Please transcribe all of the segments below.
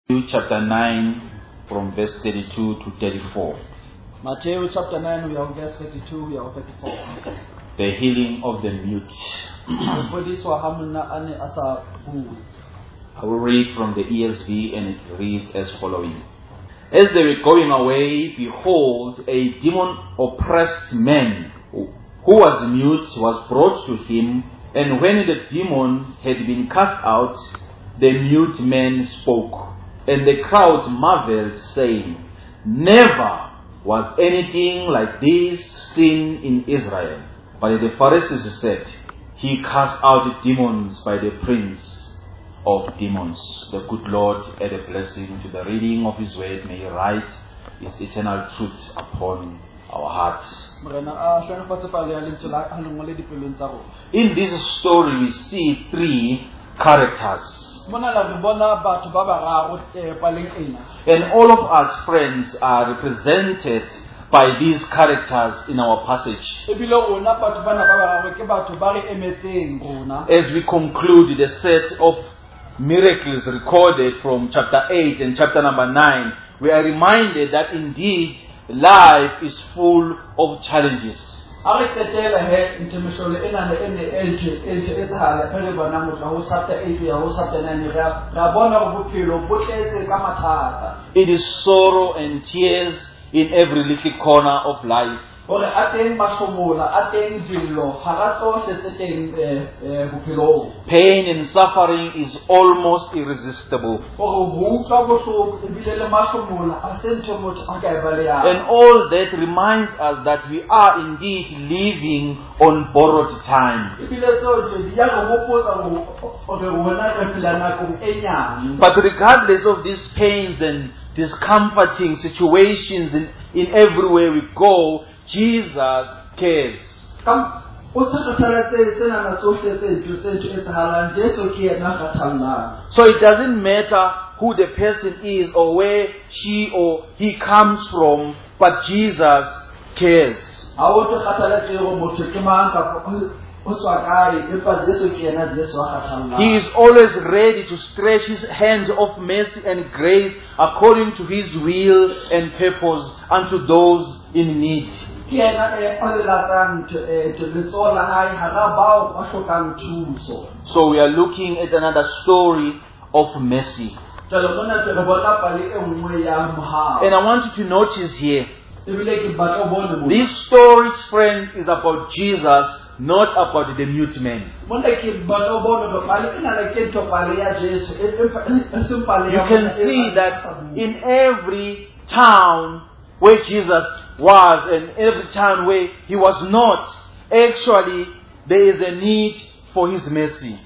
Chapter 9 from verse 32 to 34. Matthew chapter 9, we are on verse 32, we are on 34. The healing of the mute. I will read from the ESV and it reads as following. As they were going away, behold, a demon-oppressed man who was mute was brought to him, and when the demon had been cast out, the mute man spoke. And the crowd marveled, saying, Never was anything like this seen in Israel. But the Pharisees said, He cast out demons by the prince of demons. The good Lord add a blessing to the reading of His word. May He write His eternal truth upon our hearts. In this story we see three characters. And all of us, friends, are represented by these characters in our passage. As we conclude the set of miracles recorded from chapter 8 and chapter number 9, we are reminded that indeed life is full of challenges. It is sorrow and tears in every little corner of life. Pain and suffering is almost irresistible. And all that reminds us that we are indeed living on borrowed time. But regardless of these pains and discomforting situations in everywhere we go, Jesus cares. So it doesn't matter who the person is or where she or he comes from, but Jesus cares. He is always ready to stretch His hand of mercy and grace according to His will and purpose unto those in need. So we are looking at another story of mercy. And I want you to notice here, this story, friends, is about Jesus, not about the mute man. You can see that in every town where Jesus was and every town where He was not, actually there is a need for His mercy.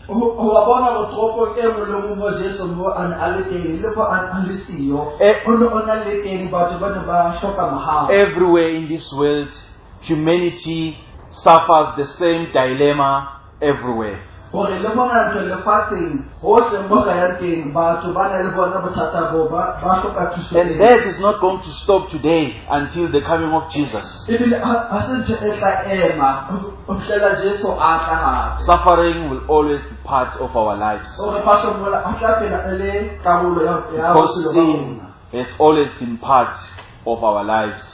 Everywhere in this world, humanity suffers the same dilemma everywhere. And that is not going to stop today until the coming of Jesus. Suffering will always be part of our lives. Because sin has always been part of our lives.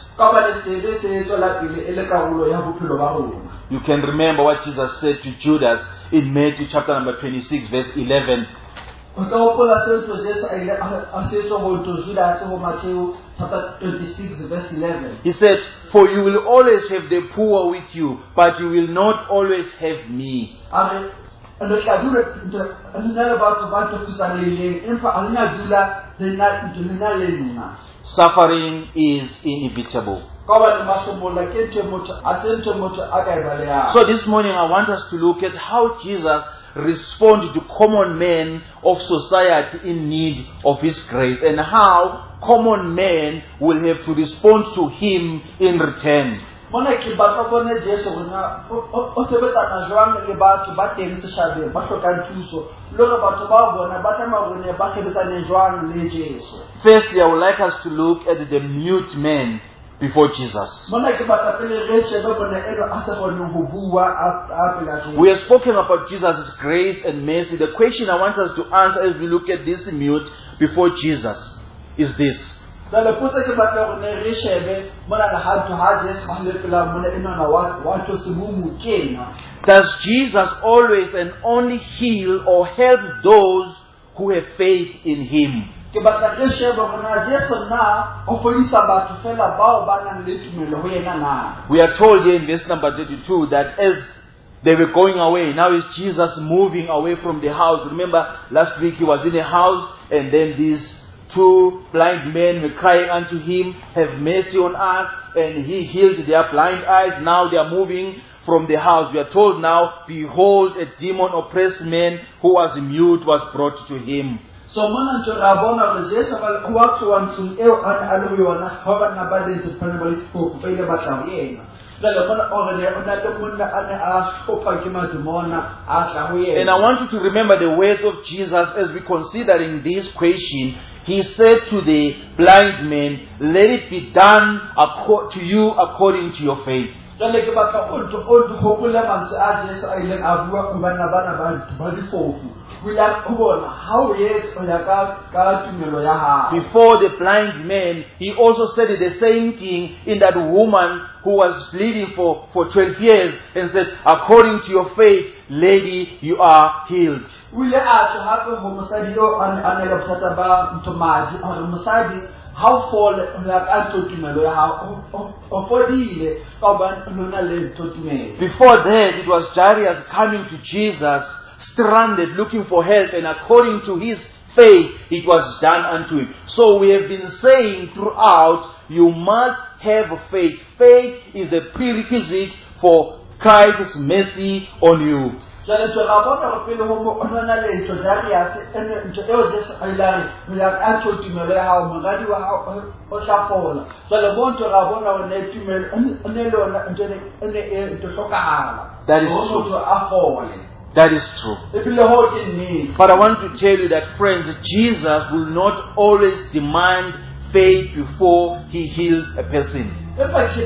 You can remember what Jesus said to Judas in Matthew chapter number 26 verse 11. He said, For you will always have the poor with you, but you will not always have me. Suffering is inevitable. So this morning I want us to look at how Jesus responded to common men of society in need of His grace, and how common men will have to respond to Him in return. Firstly, I would like us to look at the mute man before Jesus. Mona ke batla pele re shebe bona eno a se kgoneng ho bua a pela Jesu. We have spoken about Jesus' grace and mercy. The question I want us to answer as we look at this mute before Jesus is this. Jwale potso ke batla hore ne re shebe mona le ha Jesu a le pela mona eno na wa tlo se mo kena. Does Jesus always and only heal or help those who have faith in Him? Ke batla re shebe hore na Jesu na o fodisa batho fela bao ba nang le tumelo ho yena na. We are told here in verse number 32 that as they were going away, now is Jesus moving away from the house. Remember last week he was in a house and then these two blind men were crying unto him, have mercy on us, and he healed their blind eyes. Now they are moving from the house. We are told now, behold, a demon-oppressed man who was mute was brought to him. So mona ntse ra bona hore Jesu ba wa tloa ntsong eo a le yona ha ba na ba le tsepana ba le fofu ba ile ba tla ho yena. Jwale mona o re o na le monna a ne a hlopa ke madimona a tla ho yena. And I want you to remember the words of Jesus as we considering this question. He said to the blind man, let it be done to you according to your faith. Jwale ke batla o hopole mantswe a Jesu a ileng a bua ho bana ba di fofu. Before the blind man, he also said the same thing in that woman who was bleeding for 12 years and said, according to your faith, lady, you are healed. Before that, it was Jairus coming to Jesus, stranded, looking for help, and according to his faith, it was done unto him. So we have been saying throughout, you must have faith. Faith is a prerequisite for Christ's mercy on you. That is true. That is true. But I want to tell you that, friends, Jesus will not always demand faith before he heals a person. That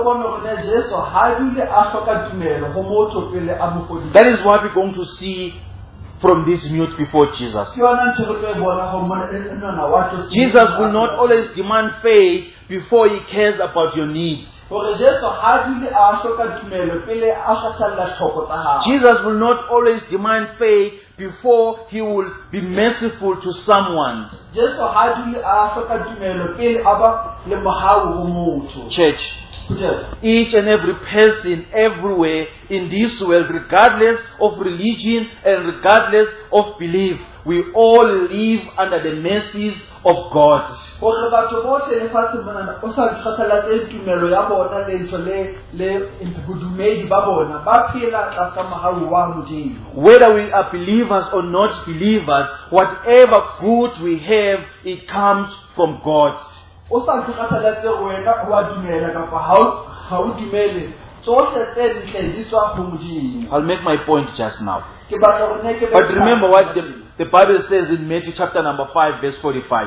is what we're going to see from this mute before Jesus. Jesus will not always demand faith before he cares about your needs. Jesus will not always demand faith before he will be merciful to someone. Church, each and every person everywhere in this world, regardless of religion and regardless of belief, we all live under the mercies of God. Whether we are believers or not believers, whatever good we have, it comes from God. I'll make my point just now. But remember what the Bible says in Matthew chapter number 5 verse 45.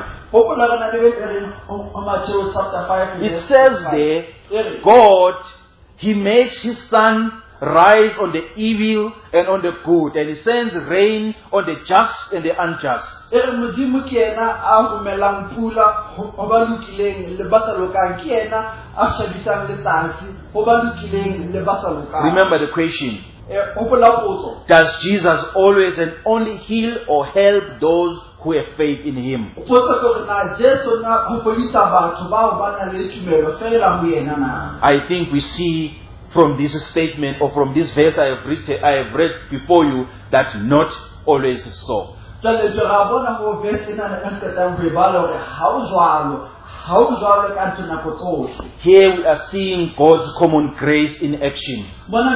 It says there, God, He makes His sun rise on the evil and on the good, and He sends rain on the just and the unjust. Remember the question. Does Jesus always and only heal or help those who have faith in Him? I think we see from this statement or from this verse I have read before you that not always so. Here we are seeing God's common grace in action.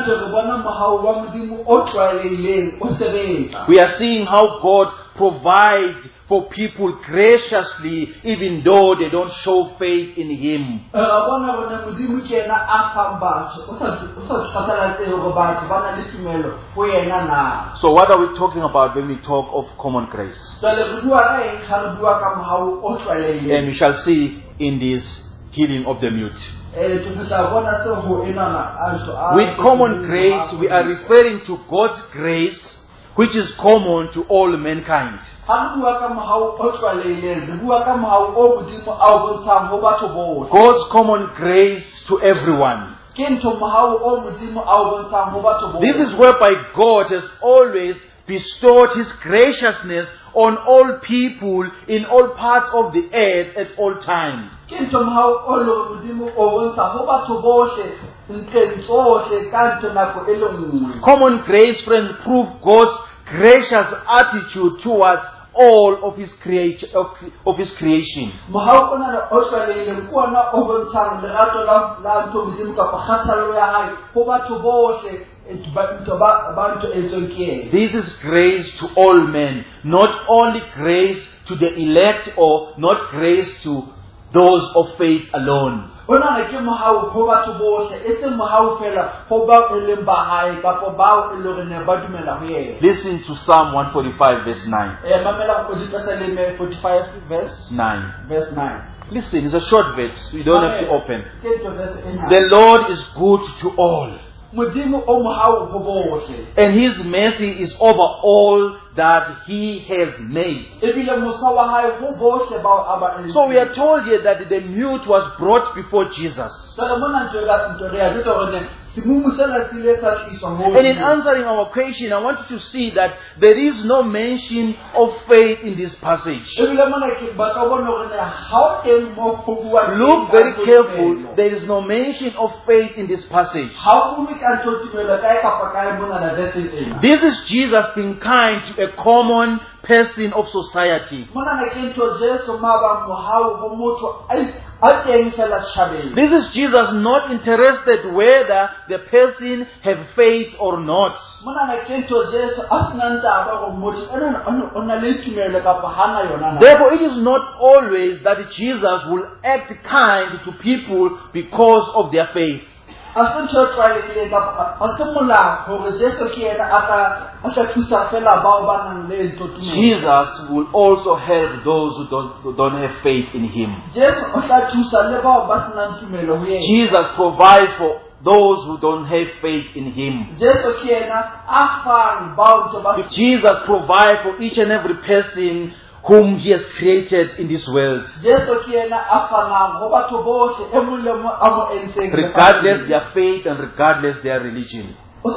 We are seeing how God provides for people graciously even though they don't show faith in Him. So what are we talking about when we talk of common grace? And we shall see in this healing of the mute. With With common grace, we are referring to God's grace, which is common to all mankind. God's common grace to everyone. This is whereby God has always bestowed His graciousness on all people in all parts of the earth at all times. Common grace, friends, prove God's gracious attitude towards all of His creation. This is grace to all men, not only grace to the elect or not grace to those of faith alone. Listen to Psalm 145 verse 9. 9. Listen, it's a short verse. You don't have to open. The Lord is good to all, and His mercy is over all that He has made. So we are told here that the mute was brought before Jesus. And in answering our question, I want you to see that there is no mention of faith in this passage. Look very careful. There is no mention of faith in this passage. This is Jesus being kind to a common person of society. This is Jesus not interested whether the person have faith or not. Therefore, it is not always that Jesus will act kind to people because of their faith. Jesus will also help those who don't have faith in Him. Jesus provides for those who don't have faith in Him. Jesus provides for each and every person whom He has created in this world, regardless their faith and regardless their religion.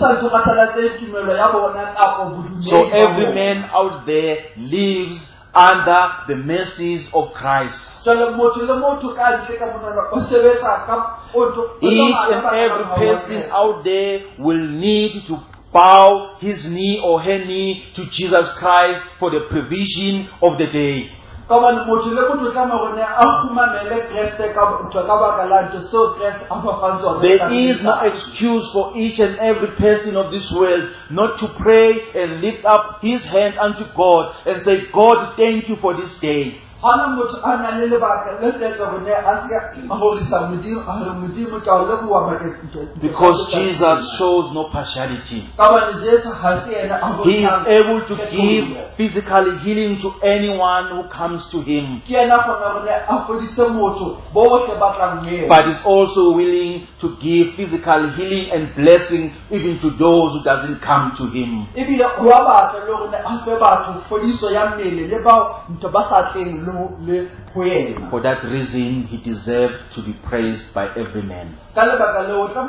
So every man out there lives under the mercies of Christ. Each and every person out there will need to bow his knee or her knee to Jesus Christ for the provision of the day. There is no excuse for each and every person of this world not to pray and lift up his hand unto God and say, God, thank you for this day. Because Jesus shows no partiality. He is able to give physical healing to anyone who comes to Him, but is also willing to give physical healing and blessing even to those who doesn't come to Him. For that reason, He deserves to be praised by every man. But I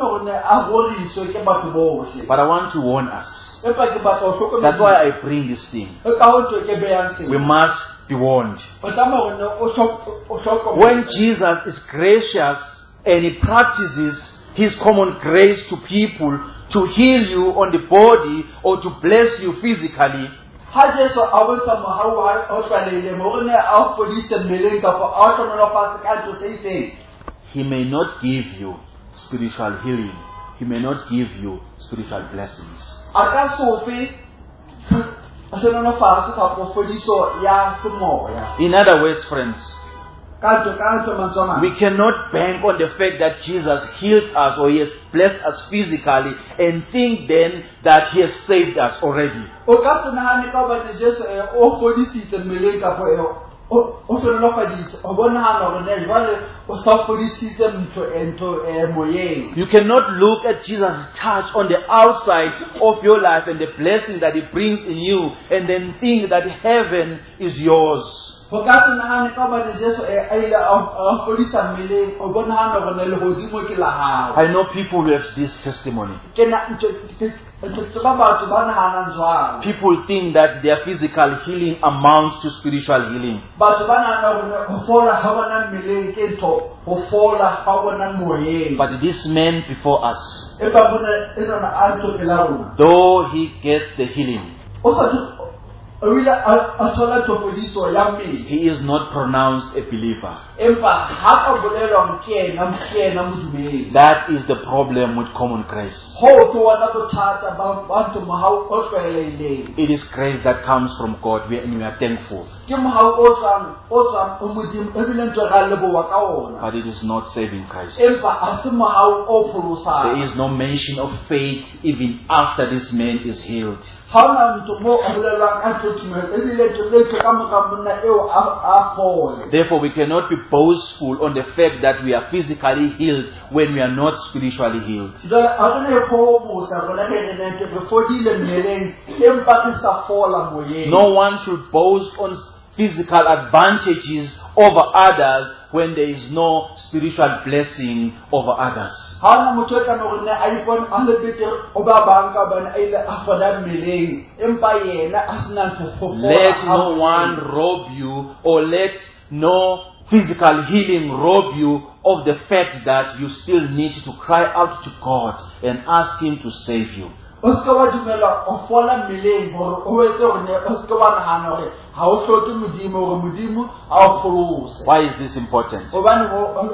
want to warn us. That's why I bring this thing. We must be warned. When Jesus is gracious and He practices His common grace to people to heal you on the body or to bless you physically, He may not give you spiritual healing. He may not give you spiritual blessings. In other words, friends, we cannot bank on the fact that Jesus healed us or He has blessed us physically and think then that He has saved us already. o hlolofaditse o bonagana gore ne jwale o sa fodisitse ntho moyeng. You cannot look at Jesus' touch on the outside of your life and the blessing that He brings in you and then think that heaven is yours. Go ka se nagane ka ba Jesu a ile a fodisa mmeleng o bonagana gore ne le godimo ke la gago. I know people who have this testimony. Ke na tseba batho ba naganang jwang. People think that their physical healing amounts to spiritual healing. Batho ba nagana gore go fola ga bona mmeleng ke ntho go fola ga bona moyeng. But this man before us, E ba bona e nona a ntho pela rona. though he gets the healing, O sa o ile a thola tofodiso ya mmele. he is not pronounced a believer. Empa ha ka bolelwa ke ena modumedi. That is the problem with common grace. Ho ke wona bothata ba batho mohau o tlwaelehileng. It is grace that comes from God and we are thankful. Ke mohau o tswang o modimo ebile ntho ga leboa ka ona. But it is not saving grace. Empa a se mohau o pholosang. There is no mention of faith even after this man is healed. Ha ona ntho mo o bolelwang ka treatment ebile ntho le ka moka monna eo a fole. Therefore, we cannot be boastful on the fact that we are physically healed when we are not spiritually healed. Jwale a re ne go bosa rona re ne ntse re fodile mmeleng empa ke sa fola moyeng. No one should boast on physical advantages over others when there is no spiritual blessing over others. Ha ona motho e ka no rena a ipona a le betere o ba bang ka bana a ile a fola mmeleng empa yena a sena ntho go fola. Let no one rob you, or let no physical healing rob you of the fact that you still need to cry out to God and ask Him to save you. O se wa dumela o fola mmeleng gore o etse gore o se wa nagana gore ha o hloke modimo gore modimo a o folose. Why is this important? Obane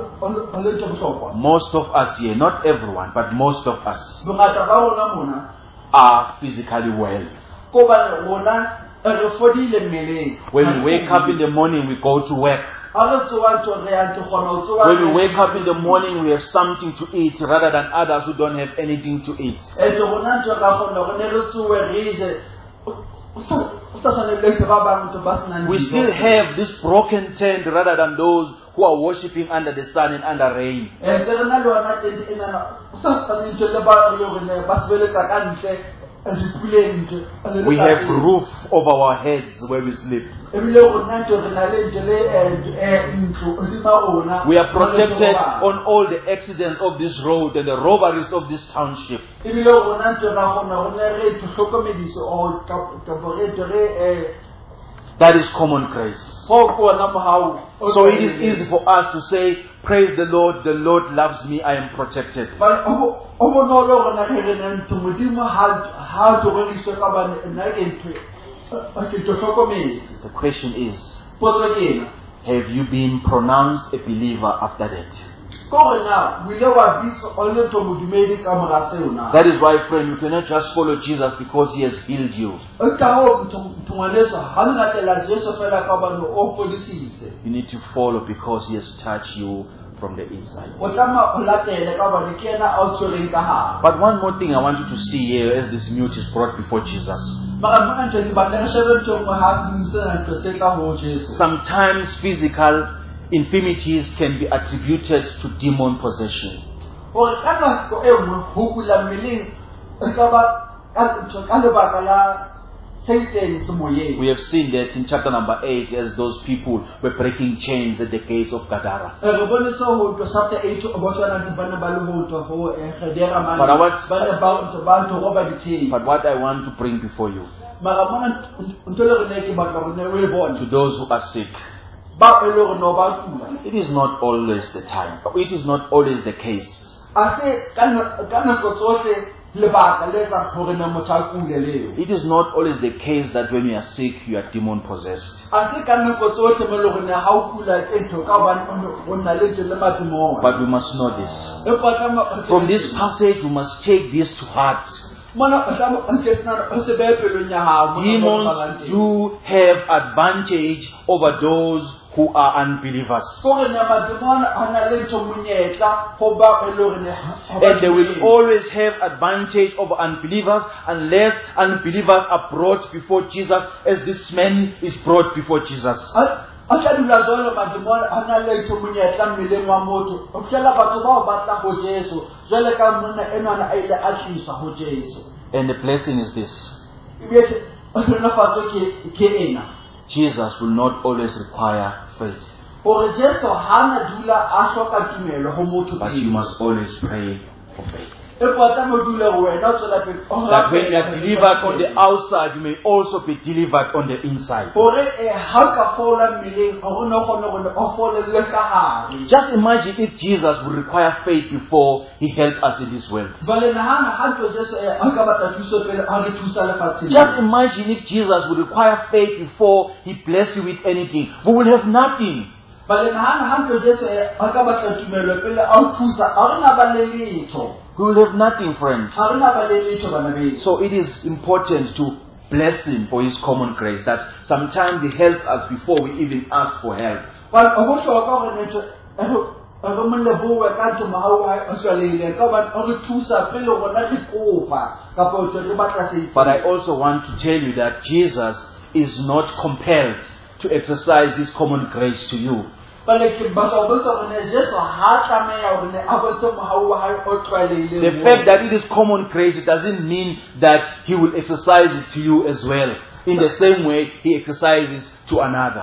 o le ntho bohlokwa. Most of us here, not everyone, but most of us Bongata ba rona mona are physically well. ko ba rona re fodile mmeleng. When we wake up in the morning, we go to work. Ha re tsoa ntho re ya ntho kgona o tsoa. When we wake up in the morning, we have something to eat rather than others who don't have anything to eat. Ntho rona ntho ka kgona gore ne re tsoe re je. We still have this broken tent rather than those who are worshipping under the sun and under rain. We have roof over our heads where we sleep. We are protected on all the accidents of this road and the robberies of this township. That is common grace. So it is easy for us to say, praise the Lord loves me, I am protected. The question is, have you been pronounced a believer after that? That is why, friend, you cannot just follow Jesus because He has healed you. You need to follow because He has touched you from the inside. But one more thing I want you to see here as this mute is brought before Jesus. Sometimes physical infirmities can be attributed to demon possession. We have seen that in chapter number 8 as those people were breaking chains at the gates of Gadara. But what I want to bring before you, to those who are sick, it is not always the time. It is not always the case. It is not always the case that when you are sick, you are demon possessed. But we must know this. From this passage, we must take this to heart. Demons do have advantage over those who are unbelievers. And they will always have advantage over unbelievers unless unbelievers are brought before Jesus as this man is brought before Jesus. a tla dula jwalo madimo a na le ntho monyetla mmeleng wa motho o fitlhela batho bao batla go Jesu jwale ka monna enwana a ile a tlisa go Jesu. And the blessing is this: Jesus will not always require faith, but you must always pray for faith. That when you are delivered on the outside, you may also be delivered on the inside. Just imagine if Jesus would require faith before He helped us in this world. Just imagine if Jesus would require faith before He blessed you with anything. We will have nothing. We will have nothing, friends. So it is important to bless Him for His common grace, that sometimes He helps us before we even ask for help. But I also want to tell you that Jesus is not compelled to exercise His common grace to you. The fact that it is common grace, it doesn't mean that He will exercise it to you as well, in the same way He exercises to another.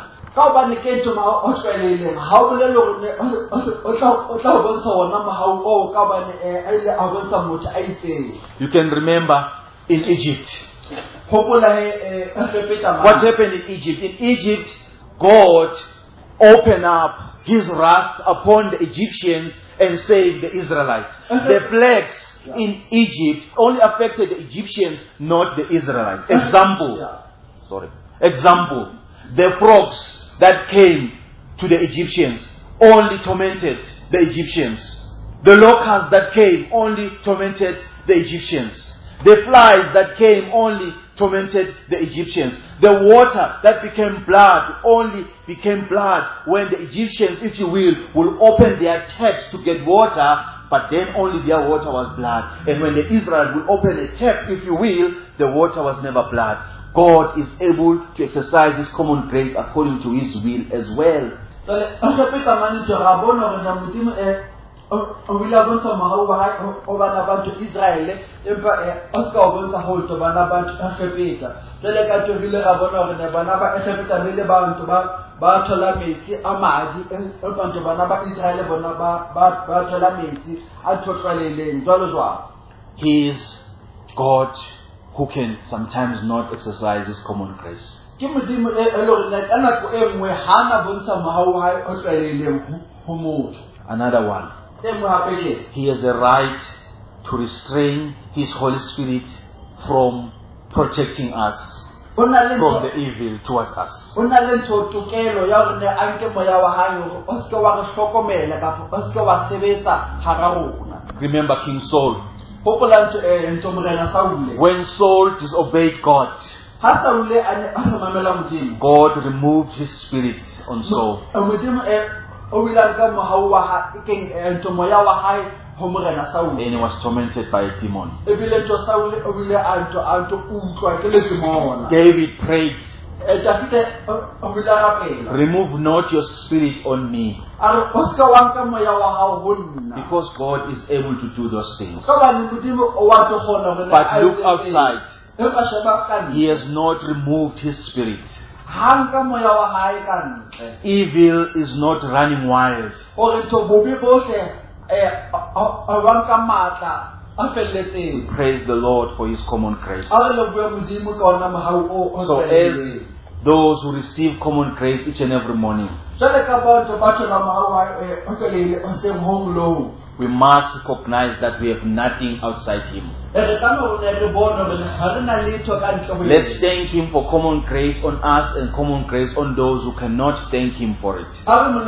You can remember in Egypt. What happened in Egypt? In Egypt, God opened up His wrath upon the Egyptians and saved the Israelites. The plagues in Egypt only affected the Egyptians, not the Israelites. Example. The frogs that came to the Egyptians only tormented the Egyptians. The locusts that came only tormented the Egyptians. The flies that came only tormented the Egyptians. The water that became blood only became blood when the Egyptians, if you will open their taps to get water, but then only their water was blood. And when the Israelites will open a tap, if you will, the water was never blood. God is able to exercise His common grace according to His will as well. He is God who can sometimes not exercise His common grace. Another one. He has a right to restrain His Holy Spirit from protecting us from the evil towards us. Remember King Saul. When Saul disobeyed God, God removed His spirit on Saul. And he was tormented by a demon. David prayed, remove not your spirit on me. Because God is able to do those things. But look outside. He has not removed His spirit. Evil is not running wild. Praise the Lord for His common grace. So as those who receive common grace each and every morning, we must recognize that we have nothing outside Him. Let's thank Him for common grace on us and common grace on those who cannot thank Him for it.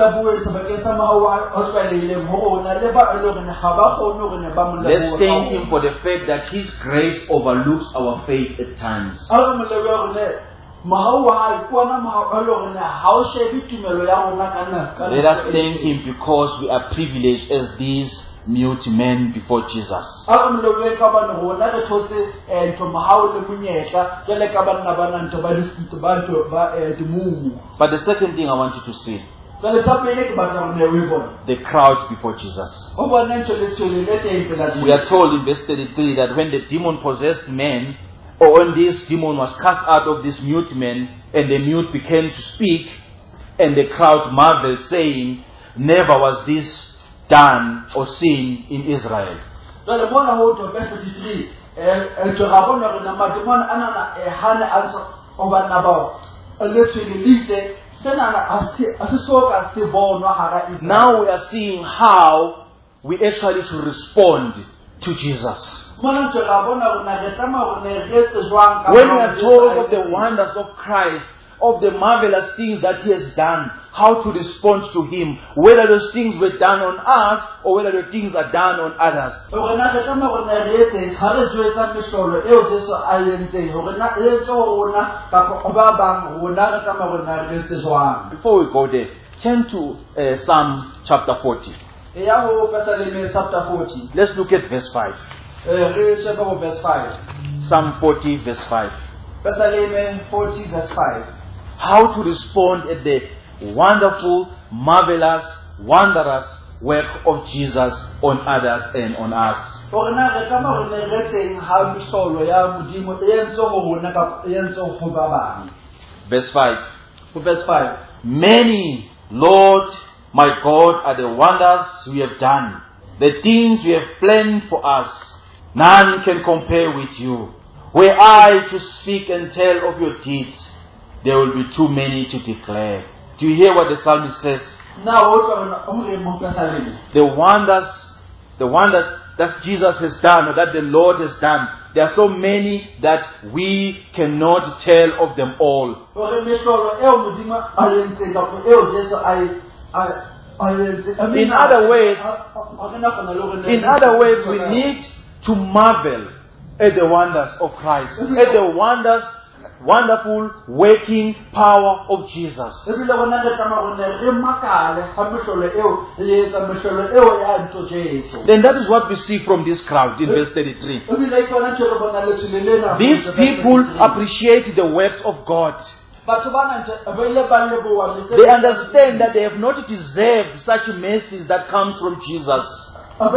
Let's thank Him for the fact that His grace overlooks our faith at times. Let us thank Him because we are privileged as these mute men before Jesus. a re molobeng ka bane rona re thotse ntho mohao le monyetla jwale ka banna ba nang ntho ba dimumu. But the second thing I want you to see, Jwale sa pele ke batla hore ne o e bone. the crowd before Jesus. O bone ntho le tshwele le teng pela We are Jesu. told in verse 33 that when the demon-possessed man, or when this demon was cast out of this mute man, and the mute began to speak, and the crowd marveled, saying, never was this done or seen in Israel. Jwale mona ho to verse 53 ntho ga bona hore na madimon ana hane a ntse o banna bao le tshwele lite sena a se soka se bonwa hara Israel. Now we are seeing how we actually should respond to Jesus. Mona ntho ga bona hore na re tsamaya hore ne re etse jwang ka When we are told of the wonders of Christ, of the marvelous things that He has done, how to respond to Him, whether those things were done on us or whether the things are done on others. hore na re tsamaya hore ne re etse ha re jwetsa mehlolo eo Jesu a entseng hore na e etse rona kapa ba bang rona re tsamaya hore na re etse jwang. Before we go there, turn to Psalm chapter 40. Ya ho Psalm chapter 40. Let's look at verse 5. Re sheba ho verse 5. Psalm 40 verse 5. Psalm 40 verse 5. How to respond at the wonderful, marvelous, wondrous work of Jesus on others and on us. Hore na re tsamaya hore ne re teng ha mehlolo ya Modimo e entse ho rona kapa e entse ho ba bang. Verse 5. Ho verse 5. Many, Lord, my God, are the wonders we have done, the things you have planned for us. None can compare with you. Were I to speak and tell of your deeds, there will be too many to declare. Do you hear what the psalmist says? Now what are mo Psalm? The wonders that Jesus has done or that the Lord has done, there are so many that we cannot tell of them all. Hore mehlolo eo Modimo a entse kapa eo Jesu a entse. In other words, we need to marvel at the wonders of Christ, at the wonderful working power of Jesus. Ebile rona re tsamaya hore ne re makale ha mehlolo eo le etsa mehlolo eo ya ntho Jesu. Then that is what we see from this crowd in verse 33. Ebile ke yona ntho re bona le tshile lena. These people appreciate the works of God. Batho bana ntse ba ile ba leboha le They understand that they have not deserved such mercies that comes from Jesus. And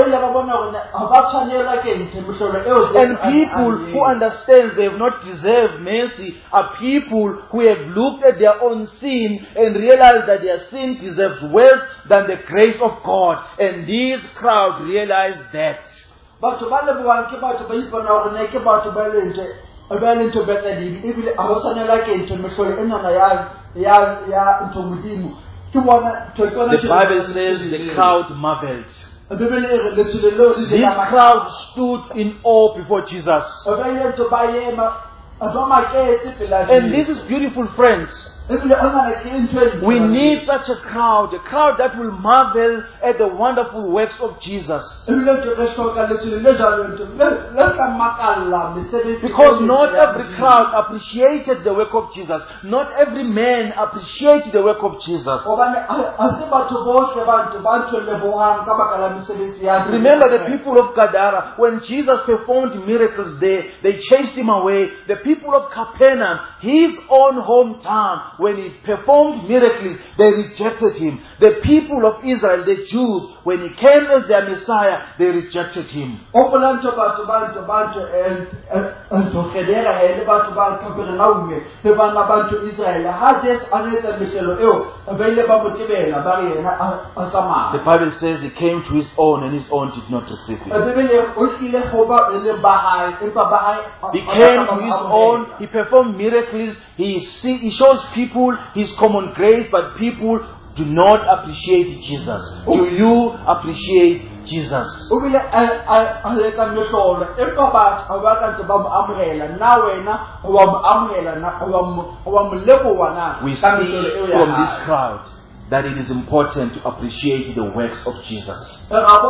people who understand they have not deserved mercy are people who have looked at their own sin and realized that their sin deserves worse than the grace of God. And this crowd realized that. The Bible says the crowd marveled. This crowd stood in awe before Jesus. And this is beautiful, friends. We need such a crowd that will marvel at the wonderful works of Jesus. Because not every crowd appreciated the work of Jesus. Not every man appreciated the work of Jesus. Remember the people of Gadara, when Jesus performed miracles there, they chased him away. The people of Capernaum, his own hometown, when he performed miracles, they rejected him. The people of Israel, the Jews, when he came as their Messiah, they rejected him. The Bible says he came to his own and his own did not receive him. He came to his own, he performed miracles, he shows people his common grace, but people do not appreciate Jesus. Do you appreciate Jesus? We see from this crowd that it is important to appreciate the works of Jesus.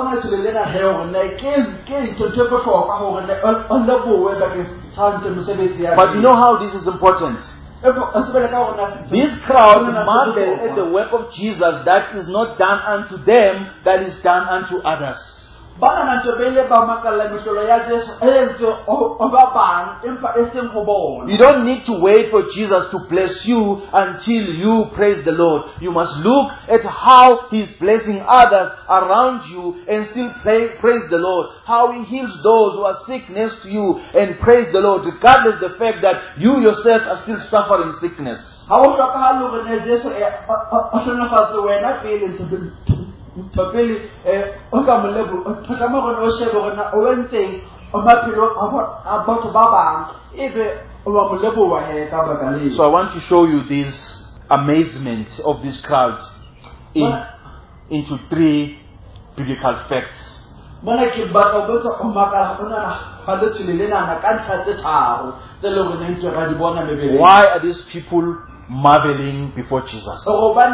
But you know how this is important? This crowd marveled at the work of Jesus that is not done unto them, that is done unto others. bana na ntho beile ba makalla mehlolo ya Jesu entse o ba bang empa e seng ho bona. You don't need to wait for Jesus to bless you until you praise the Lord. You must look at how He's blessing others around you and still praise the Lord. How He heals those who are sick next to you and praise the Lord, regardless of the fact that you yourself are still suffering sickness. Ha o hlokahala hore ne Jesu a hlonafatse wena pele ntho Papeli o ka molebo o tlama go no shebe gona o wentseng o maphelo a batho ba bang ebe o ba molebo wa he ka baka le. So I want to show you this amazement of this crowd into three biblical facts. Bona ke batla go tsa o makala ona ha le tshile na ka ntlha tse tharo tse le go ne ntse ga di bona mebele. Why are these people marveling before Jesus?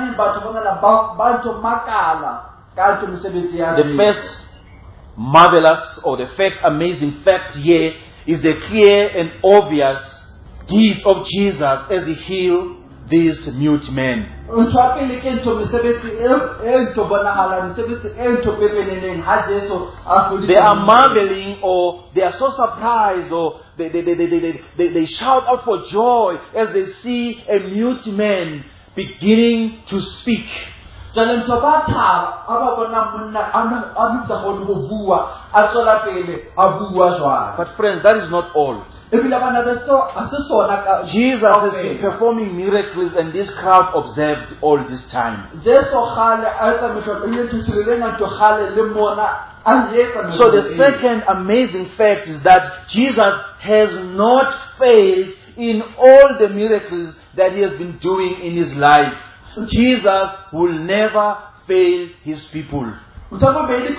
The first marvelous or the first amazing fact here is the clear and obvious deed of Jesus as He healed these mute men. They are marveling, or they are so surprised, or they shout out for joy as they see a mute man beginning to speak. But friends, that is not all. Jesus has been performing miracles and this crowd observed all this time. So the second amazing fact is that Jesus has not failed in all the miracles that He has been doing in His life. Jesus will never fail His people. So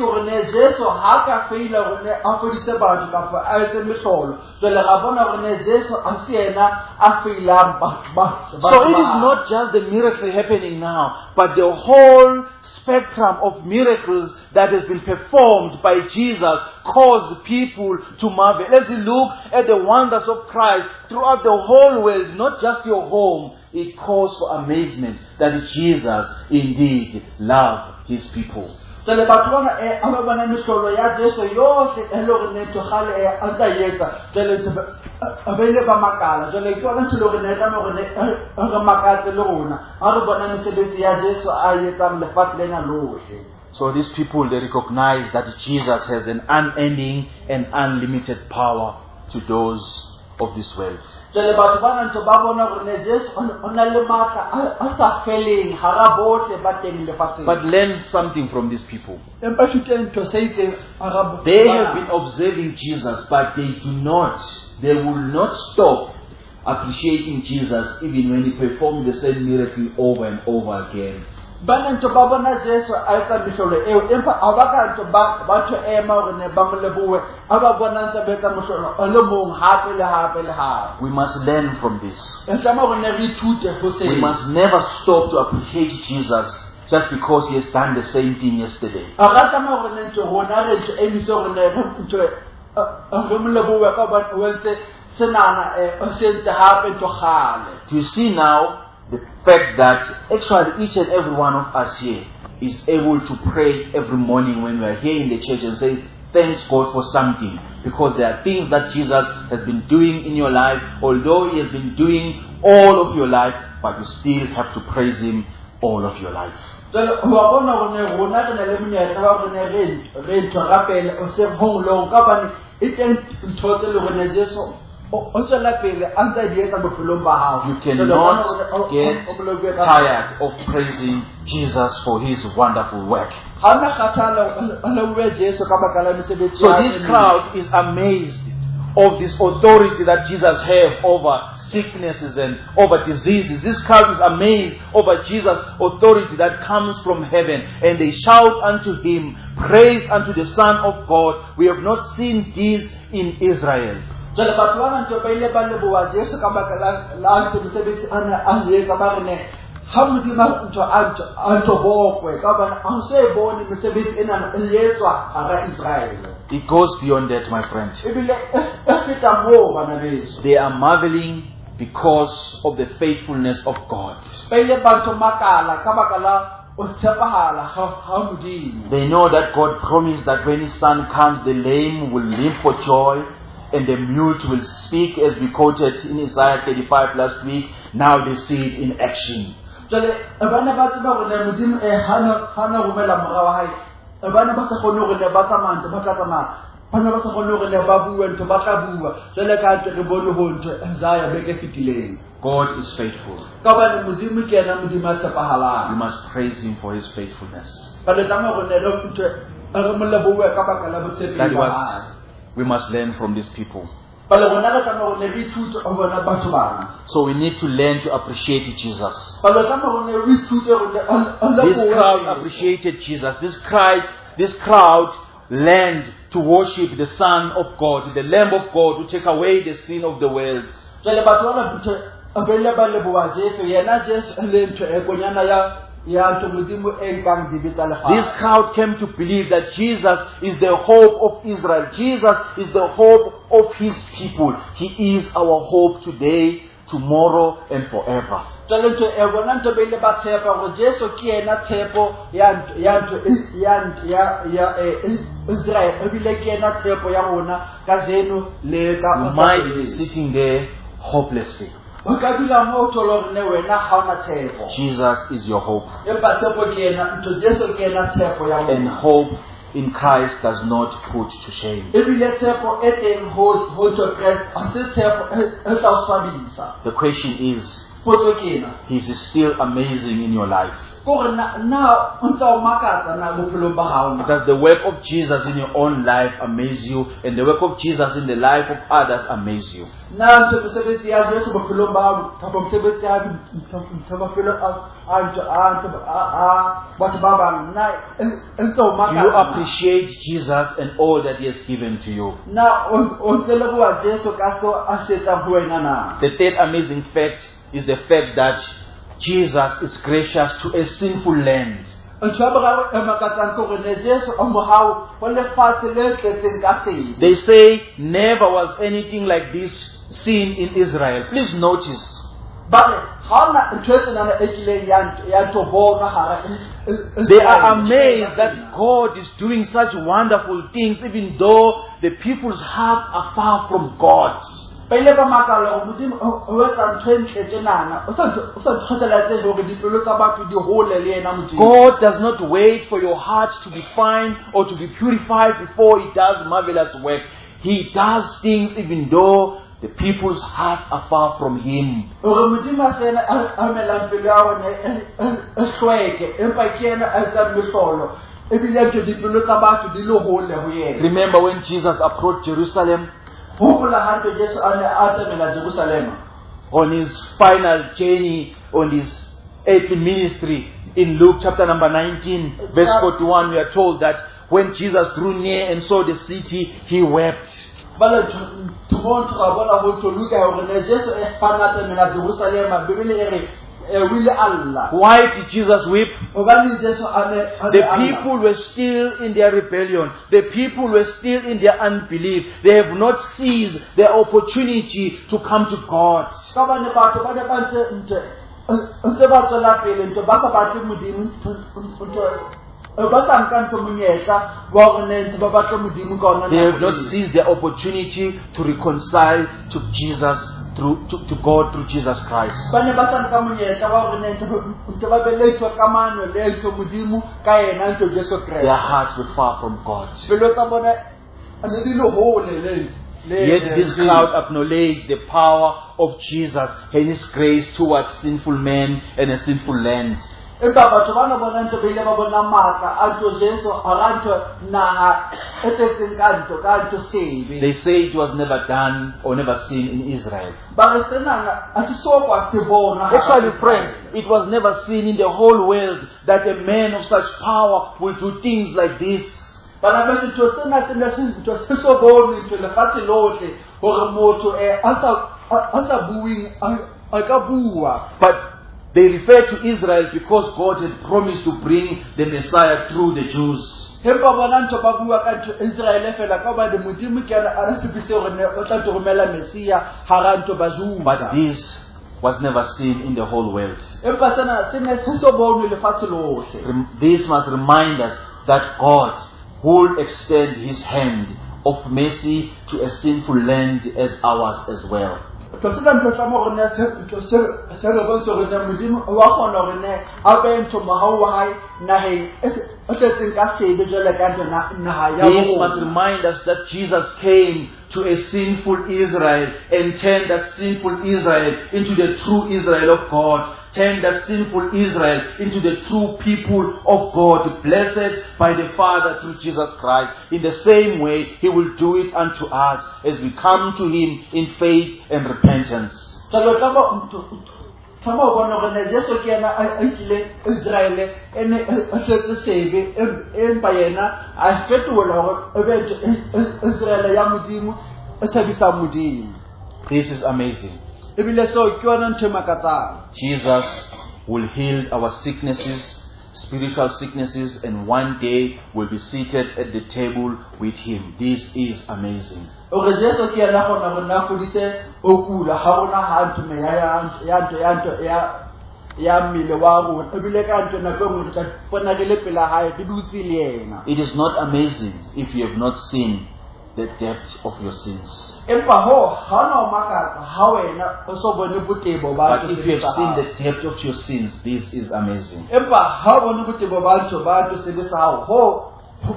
it is not just the miracle happening now, but the whole spectrum of miracles that has been performed by Jesus caused people to marvel. As you look at the wonders of Christ throughout the whole world, not just your home, it caused for amazement that Jesus indeed loved His people. So the So these people, they recognize that Jesus has an unending and unlimited power to those of this world. But learn something from these people. They have been observing Jesus, but they will not stop appreciating Jesus even when He performed the same miracle over and over again. We must learn from this. We must never stop to appreciate Jesus just because He has done the same thing yesterday. Do you see now the fact that actually each and every one of us here is able to pray every morning when we are here in the church and say, thanks God for something, because there are things that Jesus has been doing in your life, although He has been doing all of your life, but you still have to praise Him all of your life. You cannot get tired of praising Jesus for His wonderful work. So this crowd is amazed of this authority that Jesus has over sicknesses and over diseases. This crowd is amazed over Jesus' authority that comes from heaven, and they shout unto Him, praise unto the Son of God. We have not seen this in Israel. So the it goes beyond that, my friend. They are marveling because of the faithfulness of God. o tshepahala ha Modimo. They know that God promised that when His Son comes, the lame will leap for joy and the mute will speak, as we quoted in Isaiah 35 last week. Now they see it in action. Jale bana ba tseba hore Modimo hana romela morao wa hae. Bana ba sa kgone hore ba tsamaya ba tla tsamaya. Bana ba sa kgone hore ba bua ntho ba tla bua. Jale ka ntse re bone ho ntho Isaiah beke fitileng. God is faithful. Ka bana Modimo ke yena Modimo a We tshepahalang. must praise Him for His faithfulness. Ba le tsamaya hore ne re ntho re mo lebohe ka baka la botshepi That ba was, hae. we must learn from these people. Ba le rona re tsamaya hore ne re ithute ho bona batho bana. So we need to learn to appreciate Jesus. Ba le tsamaya hore ne re ithute hore This crowd appreciated Jesus. This crowd learned to worship the Son of God, the Lamb of God, to take away the sin of the world. Jale batho bana ntho abele ba leboha Jesu yena Jesu le ntho e konyana ya ntho Modimo e nkang dibetsa lefatshe. This crowd came to believe that Jesus is the hope of Israel. Jesus is the hope of His people. He is our hope today, tomorrow, and forever. Jale ntho e bona ntho bele ba tshepa hore Jesu ke yena tshepo ya Israel ebile ke yena tshepo ya rona ka zeno le ka You might be sitting there hopelessly. o ka dula mo tholong ne wena ha ona tshepo. Jesus is your hope. Empa tshepo ke yena ntho Jesu ke yena tshepo ya And rona. hope in Christ does not put to shame. Ebile tshepo e teng ho tswa Christ a se tshepo e tla o swabisa. The question is, Potso ke ena. is He still amazing in your life? Kore na ntse o makatsa na bophelo ba hao na. Does the work of Jesus in your own life amaze you, and the work of Jesus in the life of others amaze you? Na ntse mosebetsi ya Jesu bophelong ba hao kapa mosebetsi ya bophelo a batho ba bang na ntse o Do you makatsa. appreciate Jesus and all that He has given to you? Na o ntse leboha Jesu ka so a se etsang ho wena na. The third amazing fact is the fact that Jesus is gracious to a sinful land. Ntho ya boraro e makatsang ke hore ne Jesu o mohau ho lefatshe le tletseng ka sebe. They say never was anything like this seen in Israel. Please notice. But how na ntho e tsenana e kileng ya ntho bona hara They are amazed that God is doing such wonderful things even though the people's hearts are far from God. Pele ba makala go Modimo o etsa ntho e ntle tsenana o sa tlhotlheletsa hore dipelo tsa batho di hole le yena Modimo. God does not wait for your heart to be fine or to be purified before He does marvelous work. He does things even though the people's hearts are far from Him. Hore Modimo a sena a melang pelo ya rona e hlweke empa ke yena a etsang mehlolo ebile ntho dipelo tsa batho di le hole ho yena. Remember when Jesus approached Jerusalem Hopola hantle Jesu a ne a tsamela Jerusalema on His final journey, on His earthly ministry. In Luke chapter number 19, verse 41, we are told that when Jesus drew near and saw the city, He wept. bala tumon tra bona ho to luka hore ne Jesu e fana tsamela Jerusalema Bibele e re wile Allah. Why did Jesus weep? Obani Jesu a ne The people were still in their rebellion. The people were still in their unbelief. They have not seized their opportunity to come to God. ka bane batho ba ne ba ntse ba tswela pele ntse ba sa batle Modimo ba sa nka ntho monyetla wa hore ne ntse ba batle Modimo ka ona. They have not seized their opportunity to reconcile to Jesus to God through Jesus Christ. ba ne ba sa nka monyetla wa hore ne ntse ba beletwa kamano le ntho Modimo ka yena ntho Jesu Their Kriste. hearts were far from God. Pelo tsa bona ne di le hole le Yet this crowd acknowledged the power of Jesus and His grace towards sinful men and a sinful land. empa batho ba ne bona ntho ba ile ba bona matla a ntho Jesu a ga ntho naha e tletseng ka ntho sebe. They say it was never done or never seen in Israel. Ba re tsenana a se so kwa se bona. Actually, friends, it was never seen in the whole world that a man of such power will do things like this. Bana ba se tlo sena se ne se ntho se so bone ntho le fatshe lohle hore motho a sa buing a ka bua. But they refer to Israel because God had promised to bring the Messiah through the Jews. Hempa bona ntho ba bua ka ntho Israel fela ka ba de Modimo ke ana a tsebise hore ne o tla romela Mesia hara ntho ba Juda. But these was never seen in the whole world. empa sena se ne se so bone lefatshe lohle. This must remind us that God will extend His hand of mercy to a sinful land as ours as well. To se ntho tsa mo rena se re bontsha gore modimo wa kgona gore ne a be ntho mohau wa hae naheng e tletseng ka sebe jwale ka naha ya This must bona. remind us that Jesus came to a sinful Israel and turned that sinful Israel into the true Israel of God. Turned that sinful Israel into the true people of God, blessed by the Father through Jesus Christ. In the same way, He will do it unto us as we come to Him in faith and repentance. Taba tama o bona gore ne Jesu ke yena a ikile Israel ene a tletse sebe empa yena a fetola gore e be Israel ya modimo e thabisa modimo. This is amazing. Ebile so ke yona ntho e makatsang. Jesus will heal our sicknesses, spiritual sicknesses, and one day will be seated at the table with Him. This is amazing. Ore Jesu ke yena gona gore na fodise o kula ha bona ha ntho me ya mmele wa rona ebile ka ntho na go mo tla bona ke le pela hae ke dutse le yena. It is not amazing if you have not seen the depth of your sins. Empa ho ha no makatsa ha wena o so bone botebo ba But if you have seen the depth of your sins, this is amazing. empa ha bone botebo ba ntho ba to sebesa ho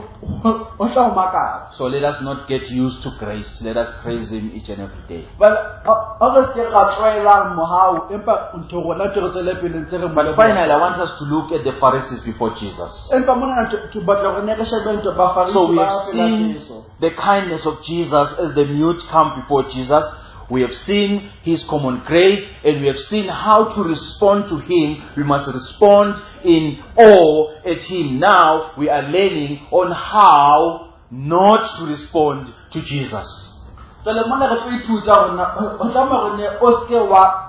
o tla makatsa. So let us not get used to grace. Let us praise Him each and every day. But aga ke ga tsoela mohau empa ntho rona tlo tsele pele ntse re But finally, I want us to look at the Pharisees before Jesus. empa mona ke batla gore ne re shebe ntho ba Farisi So we ba have seen the kindness of Jesus as the mute come before Jesus. We have seen His common grace, and we have seen how to respond to Him. We must respond in awe at Him. Now we are learning on how not to respond to Jesus. Tole mona re tlo ithuta rona o tla mo rene o ske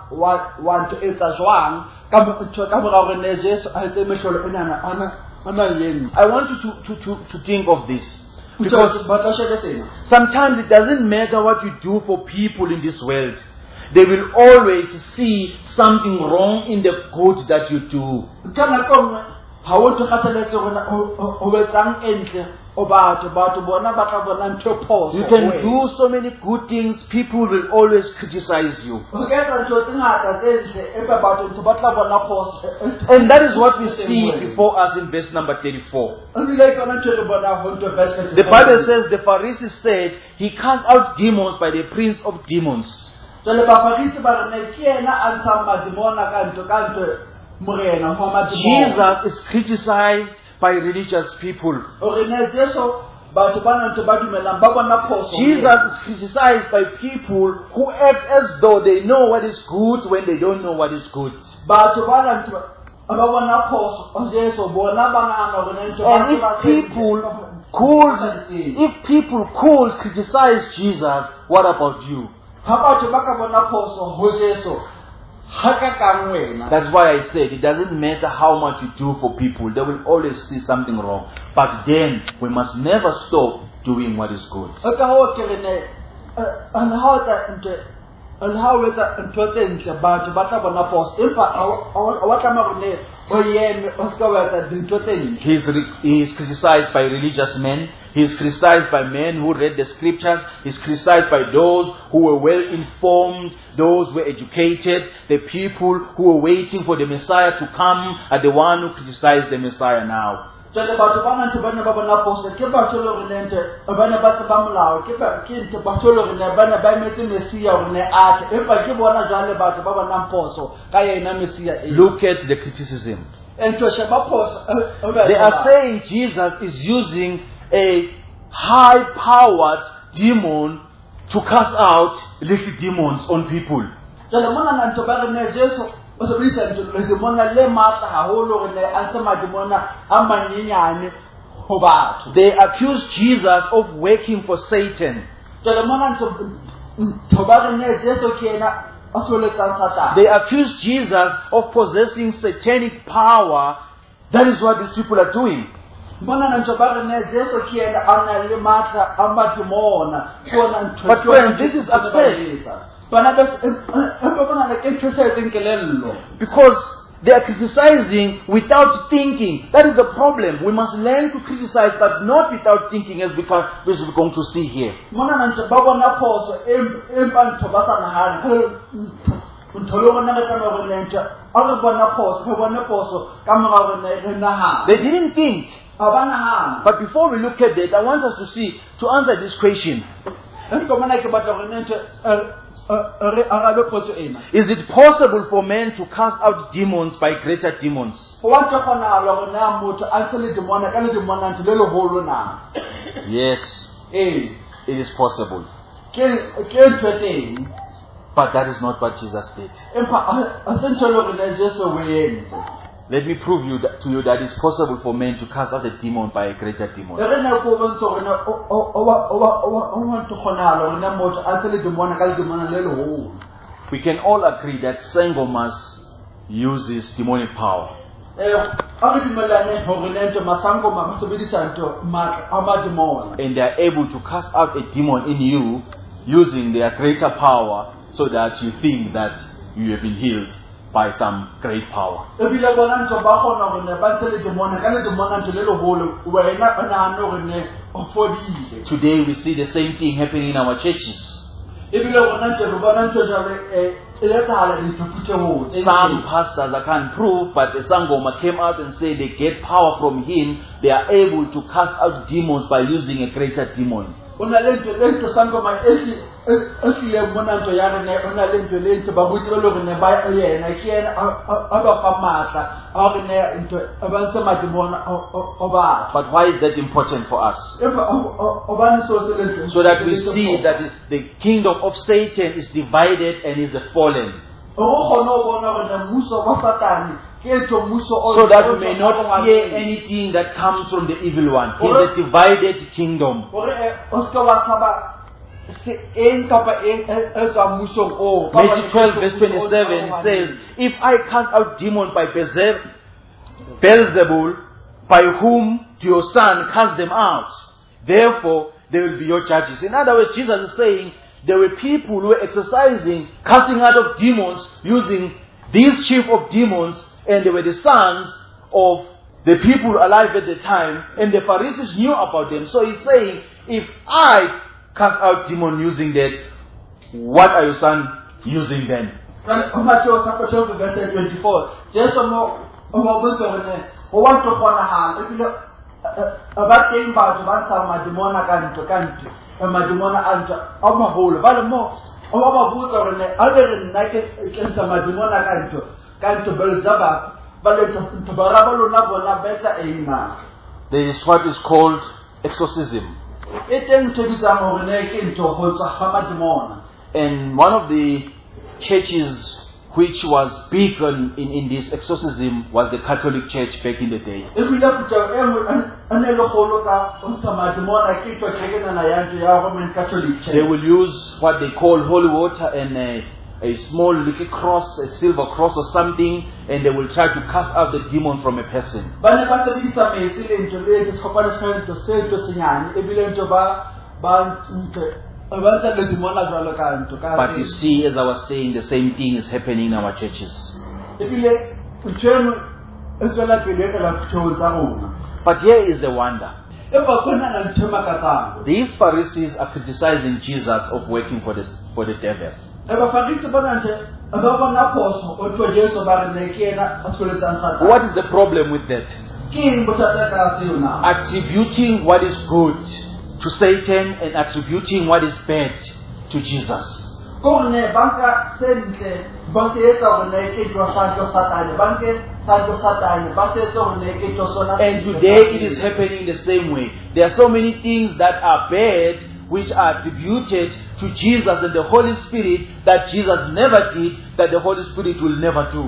wa ntho e tsa jwang ka ntho ka mora gore ne Jesu a etse mehlolo enana ana yeng. I want you to think of this. Because Because sometimes it doesn't matter what you do for people in this world. They will always see something wrong in the good that you do. kana kongwe ha o tlo khathaletse rona o betsang entle o batho bona ba tla bona ntho phoso. You can do so many good things, people will always criticize you. o ka etsa ntho tse ngata tse ntle empa batho ntho ba tla bona phoso. And that is what we see before us in verse number 34. Ebile ke ntho re bona ho ntho verse 34. The Bible says the Pharisees said, He cast out demons by the prince of demons. Tole ba Farisi ba re ne ke yena a ntshang madimona ka ntho morena ho madimona. Jesus is criticized by religious people. Ore ne Jesu batho ba ntho ba dumelang ba bona phoso. Jesus is criticized by people who act as though they know what is good when they don't know what is good. Batho ba ntho ba bona phoso Jesu bona ba ngana gore ntho And if people could criticize Jesus, what about you? ha batho ba ka bona phoso ho Jesu ha ka kang wena. That's why I said it doesn't matter how much you do for people, they will always see something wrong. But then we must never stop doing what is good. O ka ho ke re ne ana ha tsa ntho ana ha o etsa ntho tse ntle batho ba tla bona phoso empa a wa tla ma rene o yeme o ska wa etsa dintho tse ntle. He is criticized by religious men. He is criticized by men who read the scriptures. He is criticized by those who were well informed, those who were educated. The people who were waiting for the Messiah to come are the one who criticized the Messiah now. Tole batho ba ntho ba ne ba bona phoso ke batho le gore ne ntho ba ne ba tsa ba molao ke ntho batho le gore ne ba ne ba emetse Mesia gore ne a tle empa ke bona jwale batho ba bona phoso ka yena Mesia. Look at the criticism. Ntho she ba phoso. They are saying Jesus is using a high-powered demon to cast out little demons on people. Tole mona na ntho ba re ne Jesu o se bisa ntho le mona le matla haholo gore ne a se madimona a manyenyane ho batho. They accuse Jesus of working for Satan. Tole mona ntho ba re ne Jesu ke yena a soletsang Satan. They accuse Jesus of possessing satanic power. That is what these people are doing. But friends, this is absurd. Because they are criticizing without thinking. That is the problem. We must learn to criticize, but not without thinking, as we're going to see here. They didn't think. But before we look at that, I want us to answer this question. Is it possible for men to cast out demons by greater demons? Yes, it is possible. But that is not what Jesus did. Let me prove to you that it's possible for men to cast out a demon by a greater demon. We can all agree that Sangomas uses demonic power. And they are able to cast out a demon in you using their greater power so that you think that you have been healed by some great power. Today we see the same thing happening in our churches. Some pastors I can't prove, but the Sangoma came out and said they get power from him. They are able to cast out demons by using a greater demon. But why is that important for us? So that we see that the kingdom of Satan is divided and is fallen. So that we may not fear anything that comes from the evil one. He is a divided kingdom. Matthew 12 verse 27 says, if I cast out demons by Beelzebul, by whom do your son cast them out? Therefore, they will be your judges. In other words, Jesus is saying, there were people who were exercising, casting out of demons, using these chief of demons, and they were the sons of the people alive at the time, and the Pharisees knew about them. So he's saying, if I cast out demons using that, what are your sons using then? Matthew 12 verse 24. There is what is called exorcism. And one of the churches which was big in this exorcism was the Catholic Church back in the day. They will use what they call holy water and a small little cross, a silver cross or something, and they will try to cast out the demon from a person. But you see, as I was saying, the same thing is happening in our churches. But here is the wonder. These Pharisees are criticizing Jesus of working for the devil. What is the problem with that? Attributing what is good to Satan and attributing what is bad to Jesus. And today it is happening the same way. There are so many things that are bad which are attributed to Jesus and the Holy Spirit that Jesus never did, that the Holy Spirit will never do.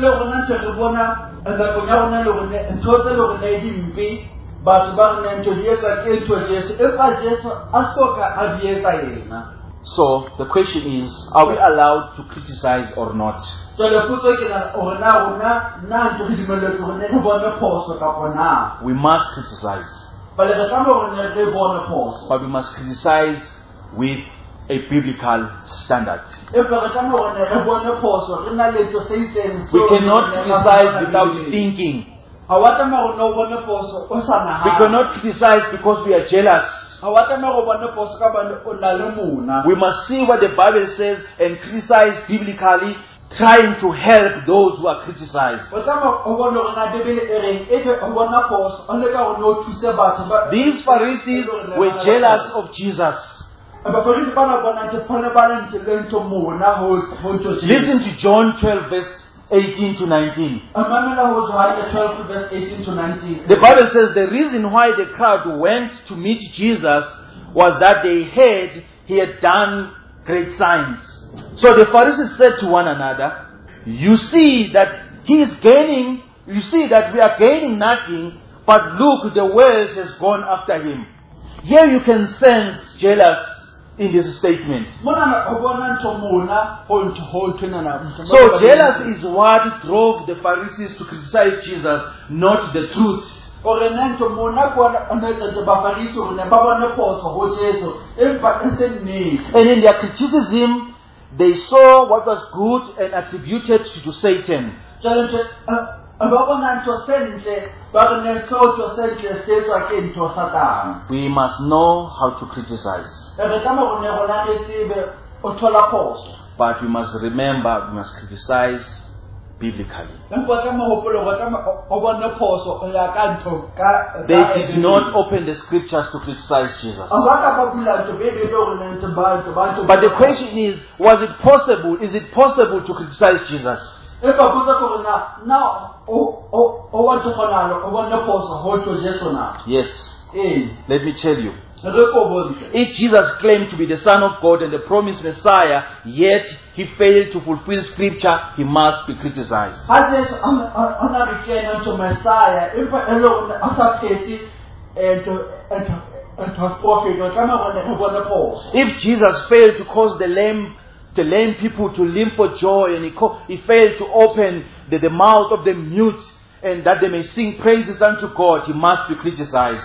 So the question is, are we allowed to criticize or not? We must criticize. But we must criticize with a biblical standard. Empa re tlameha hore ne re bone phoso, re na le ntho se itseng We seo cannot re criticize without nang le. thinking. Ha wa tlameha hore o bone phoso o sa We nahana. cannot criticize because we are jealous. Ha wa tlameha hore o bone phoso ka hobane o na le mona. We must see what the Bible says and criticize biblically, trying to help those who are criticized. O tlameha o bone hore na Bebele e reng, ebe o bona phoso, o leka hore o thuse batho ba. These Pharisees were jealous of Jesus. Abafarisi bana bona ntho phone ba le ntho le ntho mona ho ntho tse. Listen to John 12 verse 18 to 19. Amamela ho Johana 12 verse 18 to 19. The Bible says the reason why the crowd went to meet Jesus was that they heard he had done great signs. So the Pharisees said to one another, you see that he is gaining, you see that we are gaining nothing, but look, the world has gone after him. Here you can sense jealous in this statement. Mona o bona ntho mona ho ntho ho tshwana na. So jealous is what drove the Pharisees to criticize Jesus, not the truth. Ore nento mona kwa anetsa ba Farisi hore ne ba bone phoso ho Jesu, empa e se nnete. And in their criticism, they saw what was good and attributed to Satan. Jalente ba bona ntho sentle ba re ne so to sentle se tswa ke ntho Satan. We must know how to criticize. Re tama hore ne rona re tsebe o thola phoso. But we must remember, we must criticize biblically. Empa tama hopolo go tama o bona phoso ya ka ntho ka. They did not open the scriptures to criticize Jesus. But But the question is, was it possible? Is it possible to criticize Jesus? Yes. Let me tell you. If Jesus claimed to be the Son of God and the promised Messiah, yet he failed to fulfill Scripture, he must be criticized. If Jesus failed to cause the lame people to limp for joy, and he failed to open the mouth of the mute, and that they may sing praises unto God, he must be criticized.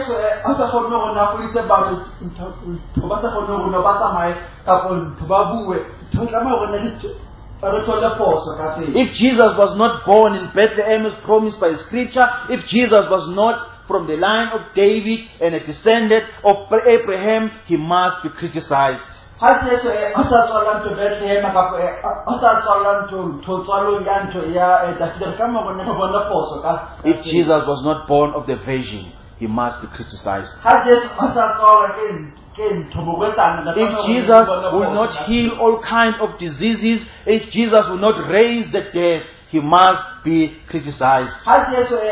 If Jesus was not born in Bethlehem as promised by Scripture, if Jesus was not from the line of David and a descendant of Abraham, he must be criticized. If Jesus was not born of the virgin, he must be criticized. If Jesus will not heal all kinds of diseases, if Jesus will not raise the dead, he must be criticized. What's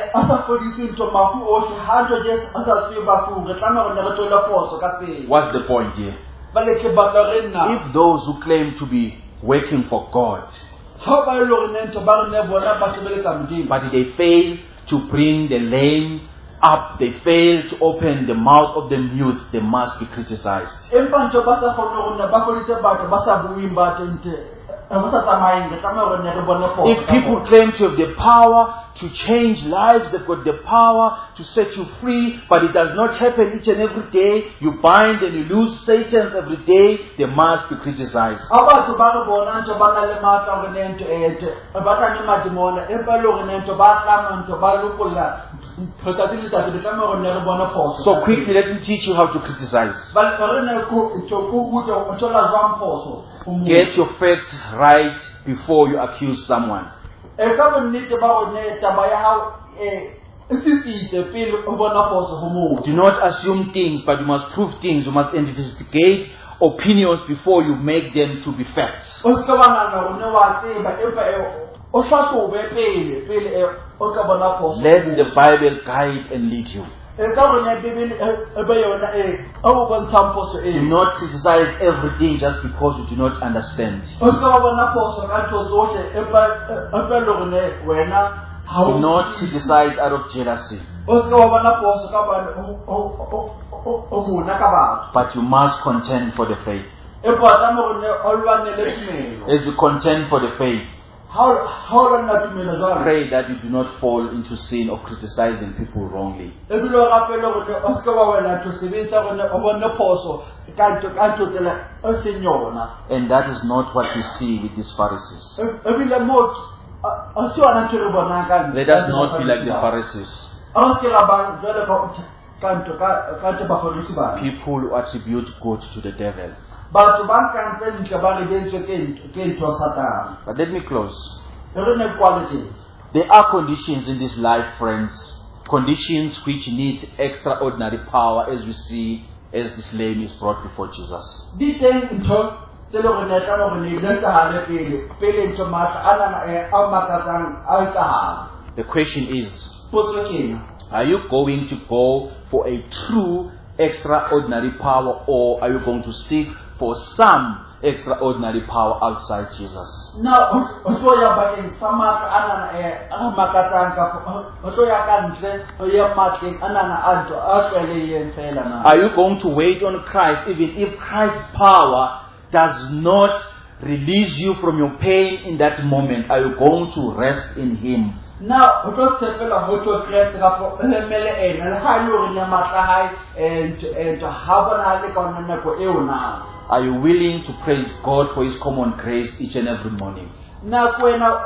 the point here? If those who claim to be working for God, but they fail to bring the lame up, they fail to open the mouth of the mute, they must be criticized. If people claim to have the power to change lives, they've got the power to set you free, but it does not happen each and every day. You bind and you lose Satan every day, they must be criticized. So quickly, let me teach you how to criticize. Get your facts right before you accuse someone. Do not assume things, but you must prove things. You must investigate opinions before you make them to be facts. Let the Bible guide and lead you. Do not criticize everything just because you do not understand. Do not criticize out of jealousy. But you must contend for the faith. As you contend for the faith, how long na tumela jwang Pray that you do not fall into sin of criticizing people wrongly. ebile o rapele gore o se wa wela to sebetsa gore o bone phoso kanto tsela o seng yona. And that is not what we see with these Pharisees. Ebile mo a se wana tlo re bona ka Let us not be like the Pharisees. a se ra ba jwale kanto ba Pharisee ba People who attribute good to the devil. batho ba nkantse ntle ba re dentse ke ntho Satan. But let me close. Re ne quality. There are conditions in this life, friends. Conditions which need extraordinary power, as we see as this lame is brought before Jesus. Di teng ntho tse le gore ne tla go ne le tsahale pele ntho matla ana a makatsang a tsahale. The question is, Potso ke are you going to go for a true extraordinary power, or are you going to seek for some extraordinary power outside Jesus? na o tlo ya bakeng sa matla ana a makatsang ka o tlo ya ka ntle o ya matleng ana a ntho a tlwaelehileng fela na. Are you going to wait on Christ even if Christ's power does not release you from your pain in that moment? Are you going to rest in Him? Na o tlo tsepela ho tlo Christ ga po le mele ena le ha yo re matla hai ento ha bona le ka ona nako eo na. Are you willing to praise God for His common grace each and every morning? Na kwena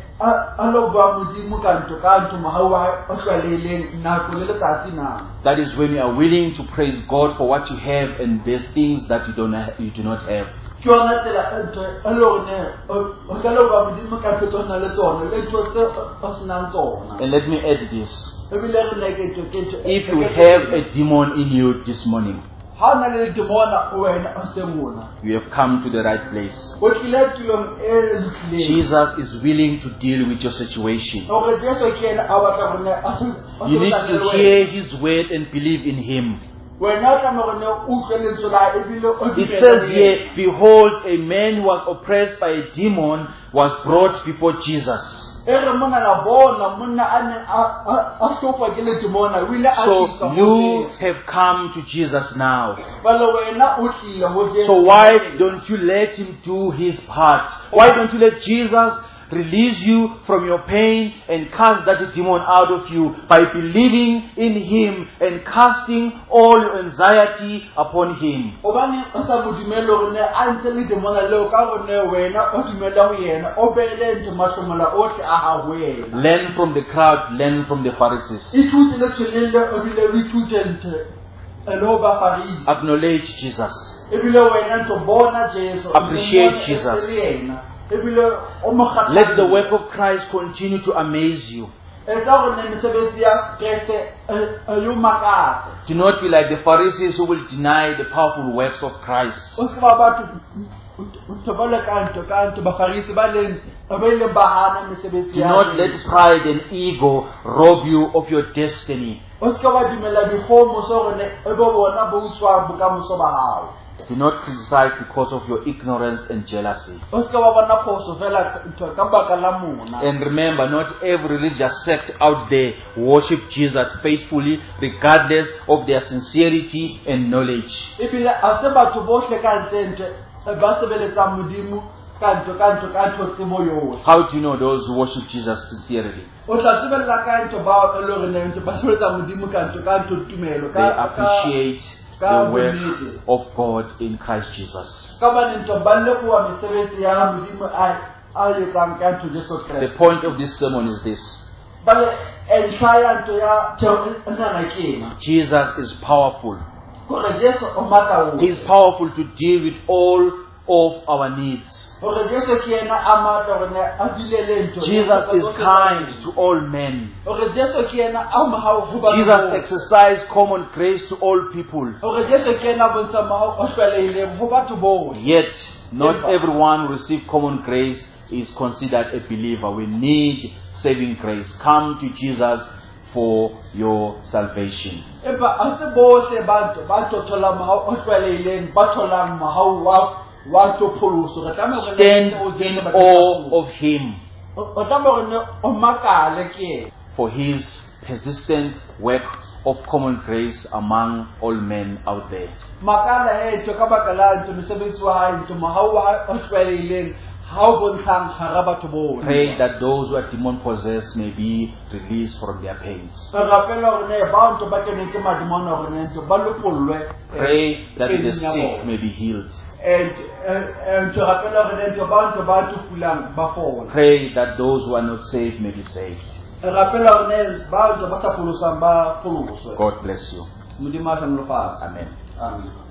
a lo bua modimo ka ntho mahawa o tlwaelehileng nako le letsatsi na. That is when you are willing to praise God for what you have and there's things that you do not have. Ke yona tsela ntho a lo ne o ka lo bua modimo ka tsona le tsona le ntho tse o senang tsona. And let me add this. Ebile re ne ke ntho If you have a demon in you this morning, ha na le demona o wena o sengona you have come to the right place. o tlile tulong e lokileng. Jesus is willing to deal with your situation. Hore Jesu ke ena a batla gore a You need to hear His word and believe in Him. wena o tlameha gore o utlwe lentswe la ebile o It says here, behold, a man who was oppressed by a demon was brought before Jesus. ere mona la bona monna ane a hlopha ke le demona o ile a So tlisa you have come to Jesus now. bale wena o tlile ho Jesu. So why don't you let Him do His part? Why don't you let Jesus release you from your pain and cast that demon out of you by believing in Him and casting all your anxiety upon Him? Obane o sa mo dumele gore ne a ntse le demona leo ka gore wena o dumela ho yena o beele ntho mahlomola ohle a ha ho yena. Learn from the crowd, learn from the Pharisees. Ithute le tshwelele o bile o ithute ntho elo ba Farisi. Acknowledge Jesus. Ebile wena ntho bona Jesu. Appreciate Jesus. Ebile o mo kgathala. Let the work of Christ continue to amaze you. Etsa gore ne mesebetsi ya Kriste yo makatsa. Do not be like the Pharisees who will deny the powerful works of Christ. O se ba batho o bala kanto ba Farisi ba leng ba ile ba hana mesebetsi Do ya. not let pride and ego rob you of your destiny. O se ka ba dumela dikgomo so gore ne e bo bona bo utswa bokamoso ba hao. Do not criticize because of your ignorance and jealousy. O se ka ba bona phoso fela ntho ka baka la mona. And remember, not every religious sect out there worship Jesus faithfully, regardless of their sincerity and knowledge. Ebile a se batho bohle ka ntle ba sebeletsa modimo kanto tsebo yohle. How do you know those who worship Jesus sincerely? O tla tsebella ka ntho ba e lore ne ntho ba sebeletsa modimo kanto tumelo They ka appreciate the work of God in Christ Jesus. ka ba ntho ba le bua mesebetsi ya modimo a etsang kanto Jesu The Kriste. point of this sermon is this. Ba entire ntho ya nana kena Jesus is powerful. gore Jesu o maka o. He is powerful to deal with all of our needs. Gore Jesu ke ena a matla gore a dilele ntho. Jesus is kind to all men. Gore Jesu ke ena a mahao ho ba. Jesus exercised common grace to all people. Gore Jesu ke ena bontsha mahao o tlwaelehileng ho batho bohle. Yet, not everyone who receives common grace is considered a believer. We need saving grace. Come to Jesus for your salvation. Empa a se bohle batho ba thola mahao o tlwaelehileng ba tholang mahao wa topoloso. Re tlameha gore Stand in awe of Him o tlameha gore o makale ke for His persistent work of common grace among all men out there. makala hetho ka baka la ntho mesebetsi wa hae ntho mahao wa o tlwaelehileng ha o bontshang hara batho bohle. Pray that those who are demon possessed may be released from their pains. Re rapela hore ne ba ntse ba kene ke madimona hore ne ntse ba lokollwe. Pray that peneng the ya sick bona. may be healed. And to rapela hore ne ntse ba ntse ba tukulang ba fola. Pray that those who are not saved may be saved. Re rapela hore ne ba ntse ba sa folosang ba foloswe. God bless you. Modimo a hlonolofatse. Amen. Amen.